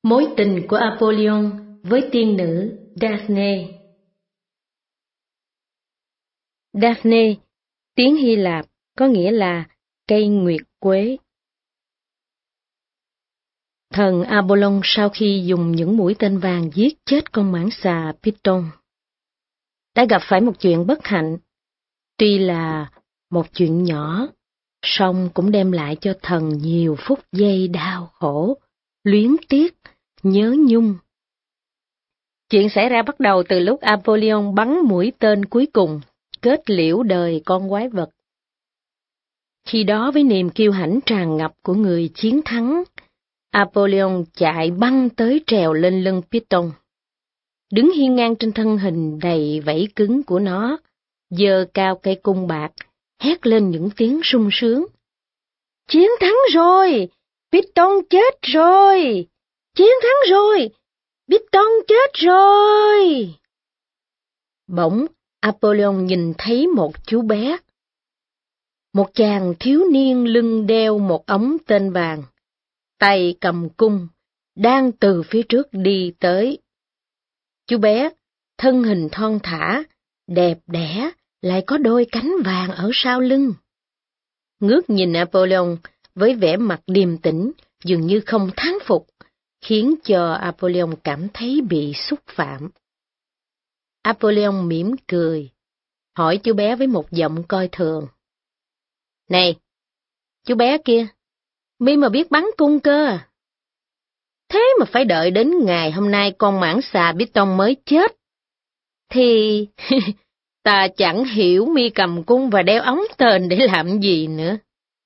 Mối tình của Apollyon với tiên nữ Daphne. Daphne, tiếng Hy Lạp, có nghĩa là cây nguyệt quế. Thần Apollon sau khi dùng những mũi tên vàng giết chết con mãng xà Python, đã gặp phải một chuyện bất hạnh. Tuy là một chuyện nhỏ, song cũng đem lại cho thần nhiều phút giây đau khổ, luyến tiếc, nhớ nhung. Chuyện xảy ra bắt đầu từ lúc Apollyon bắn mũi tên cuối cùng, kết liễu đời con quái vật. Khi đó với niềm kiêu hãnh tràn ngập của người chiến thắng, Apollyon chạy băng tới trèo lên lưng Python. Đứng hiên ngang trên thân hình đầy vảy cứng của nó, giơ cao cây cung bạc, hét lên những tiếng sung sướng. Chiến thắng rồi! Python chết rồi! Chiến thắng rồi! Python chết rồi! Bỗng, Apollyon nhìn thấy một chú bé. Một chàng thiếu niên lưng đeo một ống tên vàng, tay cầm cung, đang từ phía trước đi tới. Chú bé, thân hình thon thả, đẹp đẽ, lại có đôi cánh vàng ở sau lưng. Ngước nhìn Apollyon với vẻ mặt điềm tĩnh, dường như không thán phục, khiến cho Apollyon cảm thấy bị xúc phạm. Apollyon mỉm cười, hỏi chú bé với một giọng coi thường. Này, chú bé kia, mi mà biết bắn cung cơ à? Thế mà phải đợi đến ngày hôm nay con mãng xà Python mới chết. Thì ta chẳng hiểu mi cầm cung và đeo ống tên để làm gì nữa.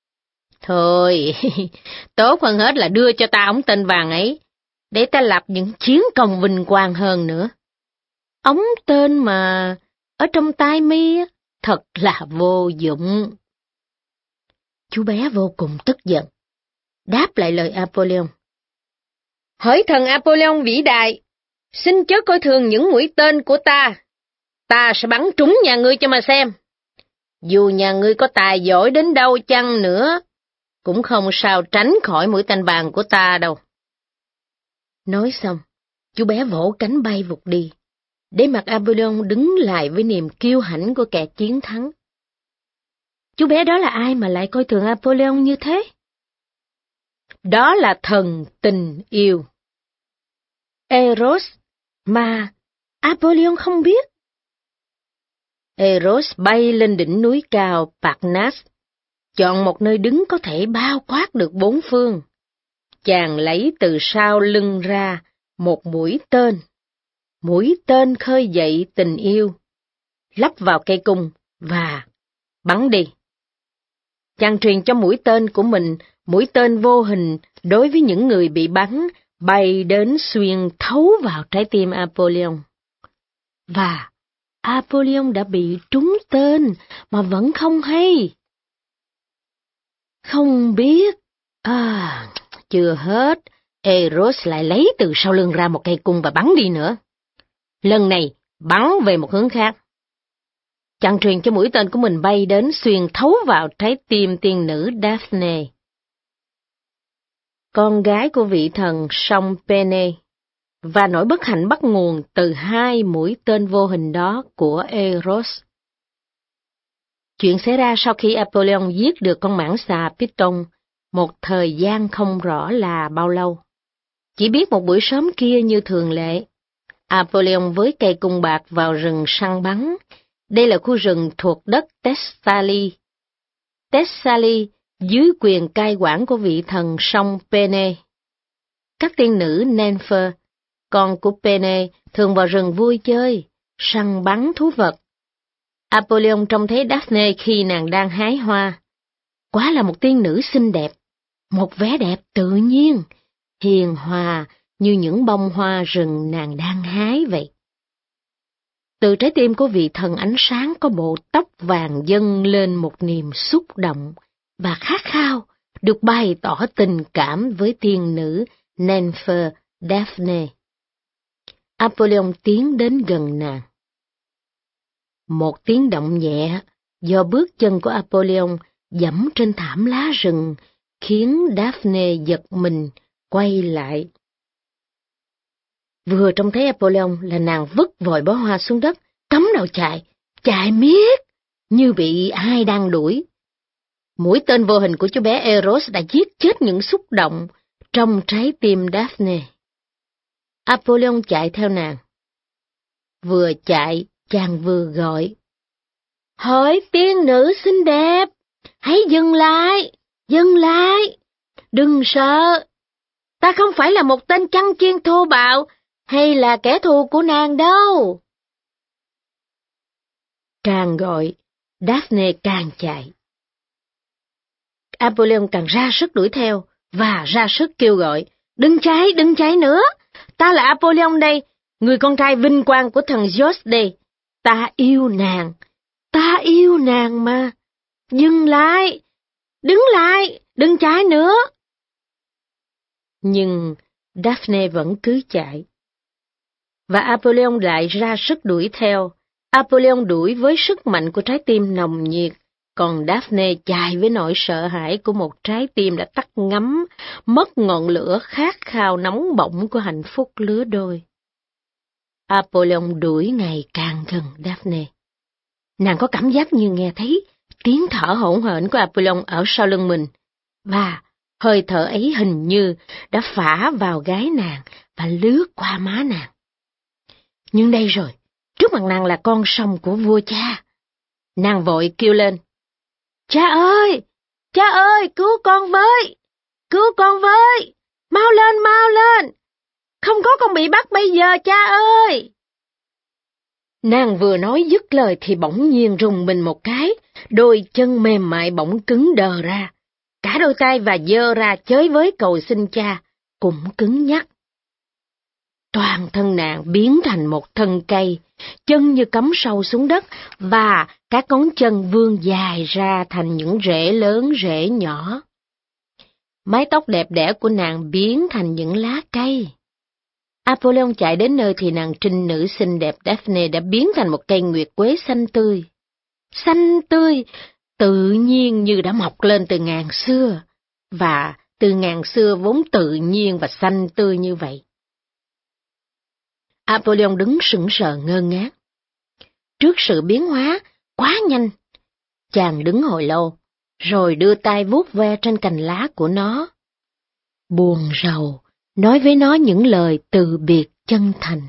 Thôi, tốt hơn hết là đưa cho ta ống tên vàng ấy, để ta lập những chiến công vinh quang hơn nữa. Ống tên mà ở trong tay mi thật là vô dụng. Chú bé vô cùng tức giận, đáp lại lời Apollyon. Hỡi thần Apollyon vĩ đại, xin chớ coi thường những mũi tên của ta sẽ bắn trúng nhà ngươi cho mà xem. Dù nhà ngươi có tài giỏi đến đâu chăng nữa, cũng không sao tránh khỏi mũi tên vàng của ta đâu. Nói xong, chú bé vỗ cánh bay vụt đi, để mặc Apollyon đứng lại với niềm kiêu hãnh của kẻ chiến thắng. Chú bé đó là ai mà lại coi thường Apollyon như thế? Đó là thần tình yêu. Eros, mà Apollyon không biết. Eros bay lên đỉnh núi cao Parnas, chọn một nơi đứng có thể bao quát được bốn phương. Chàng lấy từ sau lưng ra một mũi tên khơi dậy tình yêu, lắp vào cây cung và bắn đi. Chàng truyền cho mũi tên của mình mũi tên vô hình đối với những người bị bắn, bay đến xuyên thấu vào trái tim Apollyon. Và Apollyon đã bị trúng tên mà vẫn không hay. Không biết. Chưa hết, Eros lại lấy từ sau lưng ra một cây cung và bắn đi nữa. Lần này, bắn về một hướng khác. Chàng truyền cho mũi tên của mình bay đến xuyên thấu vào trái tim tiên nữ Daphne, con gái của vị thần sông Pene, và nỗi bất hạnh bắt nguồn từ hai mũi tên vô hình đó của Eros. Chuyện xảy ra sau khi Apollyon giết được con mãng xà Python, một thời gian không rõ là bao lâu. Chỉ biết một buổi sớm kia như thường lệ, Apollyon với cây cung bạc vào rừng săn bắn. Đây là khu rừng thuộc đất Thessaly. Thessaly dưới quyền cai quản của vị thần sông Pene. Các tiên nữ Nymphe, con của Pene, thường vào rừng vui chơi, săn bắn thú vật. Apollyon trông thấy Daphne khi nàng đang hái hoa. Quả là một tiên nữ xinh đẹp, một vẻ đẹp tự nhiên, hiền hòa như những bông hoa rừng nàng đang hái vậy. Từ trái tim của vị thần ánh sáng có bộ tóc vàng dâng lên một niềm xúc động và khát khao được bày tỏ tình cảm với tiên nữ Nymphe Daphne. Apollyon tiến đến gần nàng. Một tiếng động nhẹ do bước chân của Apollyon dẫm trên thảm lá rừng khiến Daphne giật mình, quay lại. Vừa trông thấy Apollyon là nàng vứt vội bó hoa xuống đất, cắm đầu chạy miết, như bị ai đang đuổi. Mũi tên vô hình của chú bé Eros đã giết chết những xúc động trong trái tim Daphne. Apollyon chạy theo nàng. Vừa chạy, chàng vừa gọi. Hỡi tiên nữ xinh đẹp, hãy dừng lại, đừng sợ. Ta không phải là một tên chăn chiên thô bạo, hay là kẻ thù của nàng đâu. Càng gọi, Daphne càng chạy. Apollyon càng ra sức đuổi theo, và ra sức kêu gọi, đừng chạy nữa, ta là Apollyon đây, người con trai vinh quang của thần Zeus đây, ta yêu nàng mà, dừng lại, đứng lại, đừng chạy nữa. Nhưng Daphne vẫn cứ chạy. Và Apollyon lại ra sức đuổi theo. Apollyon đuổi với sức mạnh của trái tim nồng nhiệt, còn Daphne chạy với nỗi sợ hãi của một trái tim đã tắt ngấm, mất ngọn lửa khát khao nóng bỏng của hạnh phúc lứa đôi. Apollyon đuổi ngày càng gần Daphne. Nàng có cảm giác như nghe thấy tiếng thở hổn hển của Apollyon ở sau lưng mình, và hơi thở ấy hình như đã phả vào gáy nàng và lướt qua má nàng. Nhưng đây rồi, trước mặt nàng là con sông của vua cha. Nàng vội kêu lên, cha ơi, cứu con với, mau lên, không có con bị bắt bây giờ cha ơi. Nàng vừa nói dứt lời thì bỗng nhiên rùng mình một cái, đôi chân mềm mại bỗng cứng đờ ra, cả đôi tay và giơ ra chới với cầu xin cha, cũng cứng nhắc. Toàn thân nàng biến thành một thân cây, chân như cắm sâu xuống đất và các ngón chân vươn dài ra thành những rễ lớn rễ nhỏ. Mái tóc đẹp đẽ của nàng biến thành những lá cây. Apollyon chạy đến nơi thì nàng trinh nữ xinh đẹp Daphne đã biến thành một cây nguyệt quế xanh tươi, tự nhiên như đã mọc lên từ ngàn xưa, và từ ngàn xưa vốn tự nhiên và xanh tươi như vậy. Apollyon đứng sững sờ ngơ ngác. Trước sự biến hóa quá nhanh, chàng đứng hồi lâu, rồi đưa tay vuốt ve trên cành lá của nó. Buồn rầu, nói với nó những lời từ biệt chân thành.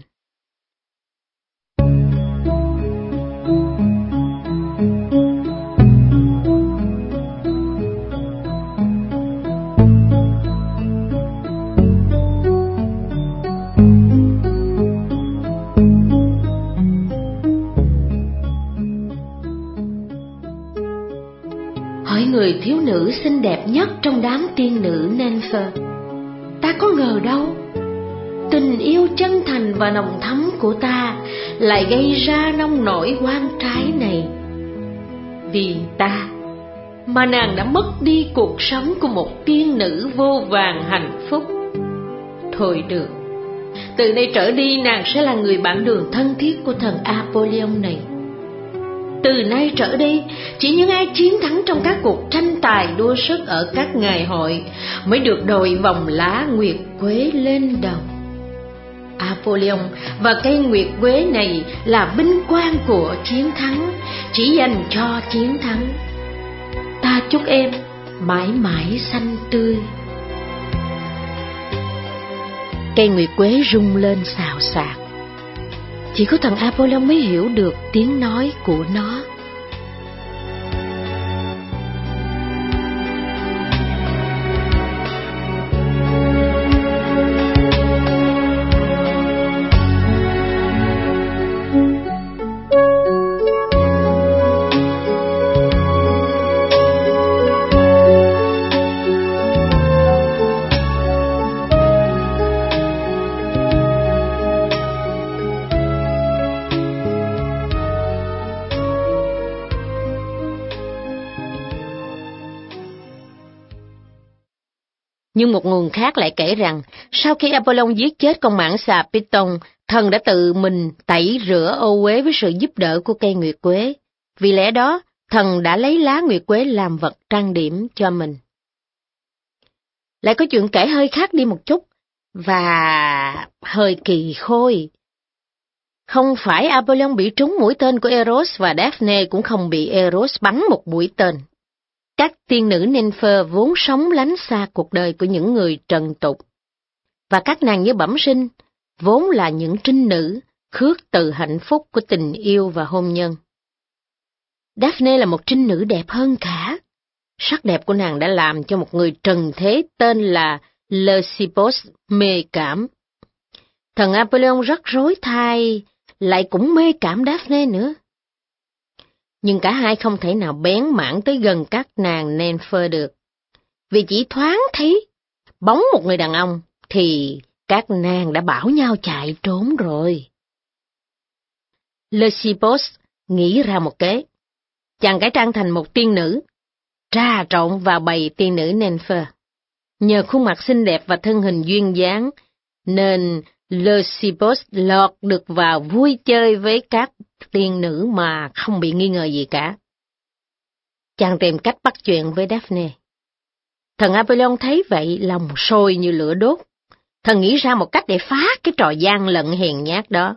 Hỏi người thiếu nữ xinh đẹp nhất trong đám tiên nữ Nymphe, ta có ngờ đâu, tình yêu chân thành và nồng thắm của ta lại gây ra nông nổi oan trái này. Vì ta mà nàng đã mất đi cuộc sống của một tiên nữ vô vàn hạnh phúc. Thôi được, từ nay trở đi nàng sẽ là người bạn đường thân thiết của thần Apollyon này. Từ nay trở đi, chỉ những ai chiến thắng trong các cuộc tranh tài đua sức ở các ngày hội mới được đội vòng lá nguyệt quế lên đầu. Apollyon và cây nguyệt quế này là vinh quang của chiến thắng, chỉ dành cho chiến thắng. Ta chúc em mãi mãi xanh tươi. Cây nguyệt quế rung lên xào xạc. Chỉ có thằng Apollyon mới hiểu được tiếng nói của nó. Nhưng một nguồn khác lại kể rằng, sau khi Apollyon giết chết con mãng xà Python, thần đã tự mình tẩy rửa ô uế với sự giúp đỡ của cây nguyệt quế. Vì lẽ đó, thần đã lấy lá nguyệt quế làm vật trang điểm cho mình. Lại có chuyện kể hơi khác đi một chút. và hơi kỳ khôi. Không phải Apollyon bị trúng mũi tên của Eros và Daphne cũng không bị Eros bắn một mũi tên. Các tiên nữ Nymphe vốn sống lánh xa cuộc đời của những người trần tục. Và các nàng như bẩm sinh, vốn là những trinh nữ, khước từ hạnh phúc của tình yêu và hôn nhân. Daphne là một trinh nữ đẹp hơn cả. Sắc đẹp của nàng đã làm cho một người trần thế tên là Leucippos mê cảm. Thần Apollyon rất rối thai, lại cũng mê cảm Daphne nữa. Nhưng cả hai không thể nào bén mảng tới gần các nàng Nymphe được. Vì chỉ thoáng thấy bóng một người đàn ông, thì các nàng đã bảo nhau chạy trốn rồi. Leucippos nghĩ ra một kế. Chàng cải trang thành một tiên nữ, trà trộn vào bầy tiên nữ Nymphe. Nhờ khuôn mặt xinh đẹp và thân hình duyên dáng, nên Leucippos lọt được vào vui chơi với các tiên nữ mà không bị nghi ngờ gì cả. Chàng tìm cách bắt chuyện với Daphne. Thần Apollyon thấy vậy lòng sôi như lửa đốt. Thần nghĩ ra một cách để phá cái trò gian lận hèn nhát đó.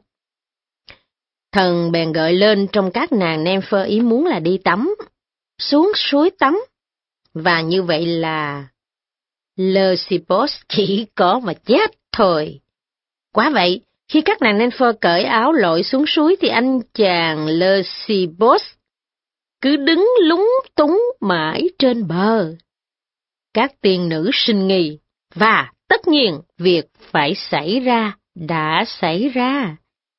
Thần bèn gợi lên trong các nàng Nymphe ý muốn là đi tắm, xuống suối tắm. Và như vậy là Leucippos chỉ có mà chết thôi. Quả vậy, khi các nàng Nymphe cởi áo lội xuống suối thì anh chàng Leucippos cứ đứng lúng túng mãi trên bờ. Các tiên nữ sinh nghi, và tất nhiên việc phải xảy ra đã xảy ra.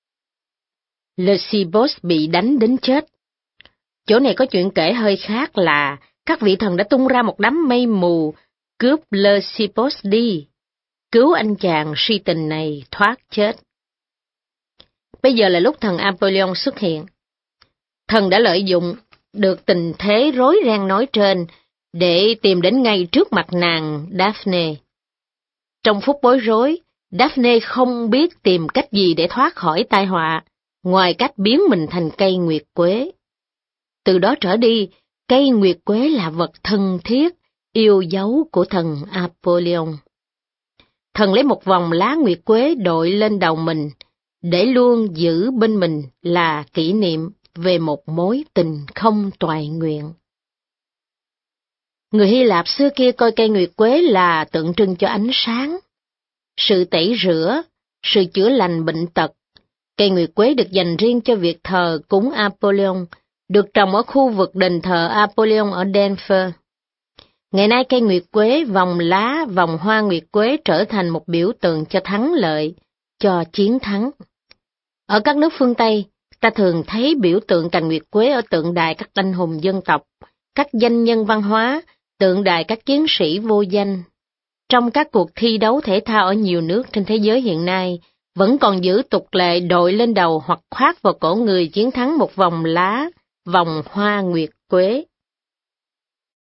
Leucippos bị đánh đến chết. Chỗ này có chuyện kể hơi khác là các vị thần đã tung ra một đám mây mù cướp Leucippos đi, cứu anh chàng si tình này thoát chết. Bây giờ là lúc thần Apollyon xuất hiện. Thần đã lợi dụng được tình thế rối ren nói trên để tìm đến ngay trước mặt nàng Daphne. Trong phút bối rối, Daphne không biết tìm cách gì để thoát khỏi tai họa, ngoài cách biến mình thành cây nguyệt quế. Từ đó trở đi, cây nguyệt quế là vật thân thiết, yêu dấu của thần Apollyon. Thần lấy một vòng lá nguyệt quế đội lên đầu mình, để luôn giữ bên mình là kỷ niệm về một mối tình không toại nguyện. Người Hy Lạp xưa kia coi cây nguyệt quế là tượng trưng cho ánh sáng, sự tẩy rửa, sự chữa lành bệnh tật. Cây nguyệt quế được dành riêng cho việc thờ cúng Apollyon, được trồng ở khu vực đền thờ Apollyon ở Delphes. Ngày nay cây nguyệt quế, vòng lá, vòng hoa nguyệt quế trở thành một biểu tượng cho thắng lợi, cho chiến thắng. Ở các nước phương Tây, ta thường thấy biểu tượng cành nguyệt quế ở tượng đài các anh hùng dân tộc, các danh nhân văn hóa, tượng đài các chiến sĩ vô danh. Trong các cuộc thi đấu thể thao ở nhiều nước trên thế giới hiện nay, vẫn còn giữ tục lệ đội lên đầu hoặc khoác vào cổ người chiến thắng một vòng lá, vòng hoa nguyệt quế.